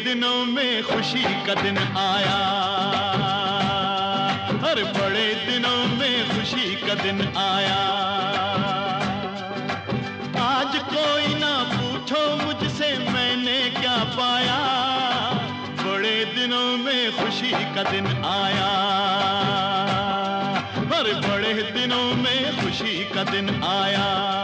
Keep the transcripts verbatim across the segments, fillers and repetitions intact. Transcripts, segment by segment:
दिनों में खुशी का दिन आया, हर बड़े दिनों में खुशी का दिन आया। आज कोई ना पूछो मुझसे मैंने क्या पाया, बड़े दिनों में खुशी का दिन आया, हर बड़े दिनों में खुशी का दिन आया।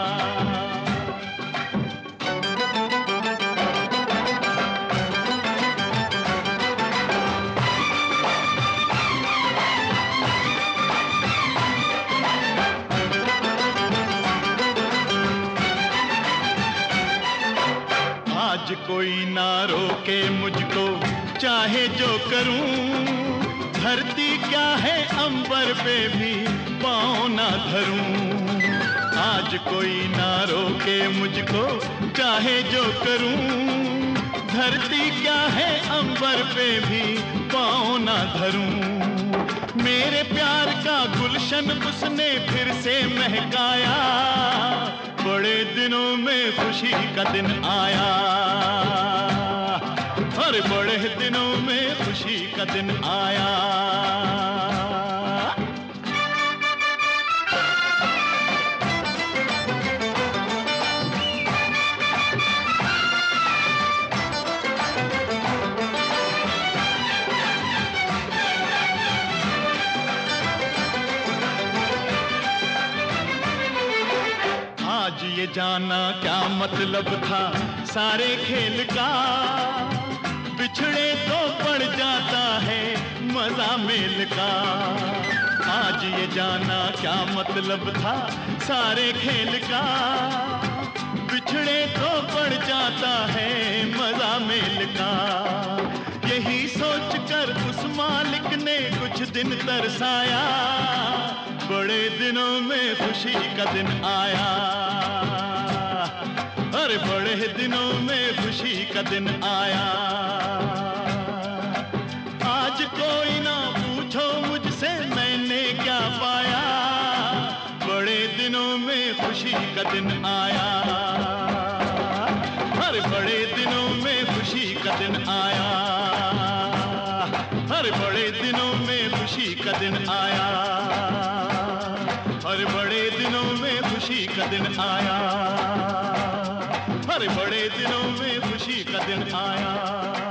आज कोई ना रोके मुझको चाहे जो करूं, धरती क्या है अंबर पे भी पाँव ना धरूं। आज कोई ना रोके मुझको चाहे जो करूं, धरती क्या है अंबर पे भी पाँव ना धरूं। मेरे प्यार का गुलशन उसने फिर से महकाया, बड़े दिनों में खुशी का दिन आया, हर बड़े दिनों में खुशी का दिन आया। आज ये जाना क्या मतलब था सारे खेल का, बिछड़े तो पड़ जाता है मजा मेल का। आज ये जाना क्या मतलब था सारे खेल का, बिछड़े तो पड़ जाता है मजा मेल का। यही सोच कर उस मालिक ने कुछ दिन तरसाया, बड़े दिनों में खुशी का दिन आया, हर बड़े दिनों में खुशी का दिन आया। आज कोई ना पूछो मुझसे मैंने क्या पाया, बड़े दिनों में खुशी का दिन आया, हर बड़े दिनों में खुशी का दिन आया, हर बड़े दिनों में खुशी का दिन आया, हर बड़े दिनों में खुशी का दिन आया, हर बड़े दिनों में खुशी का दिन आया।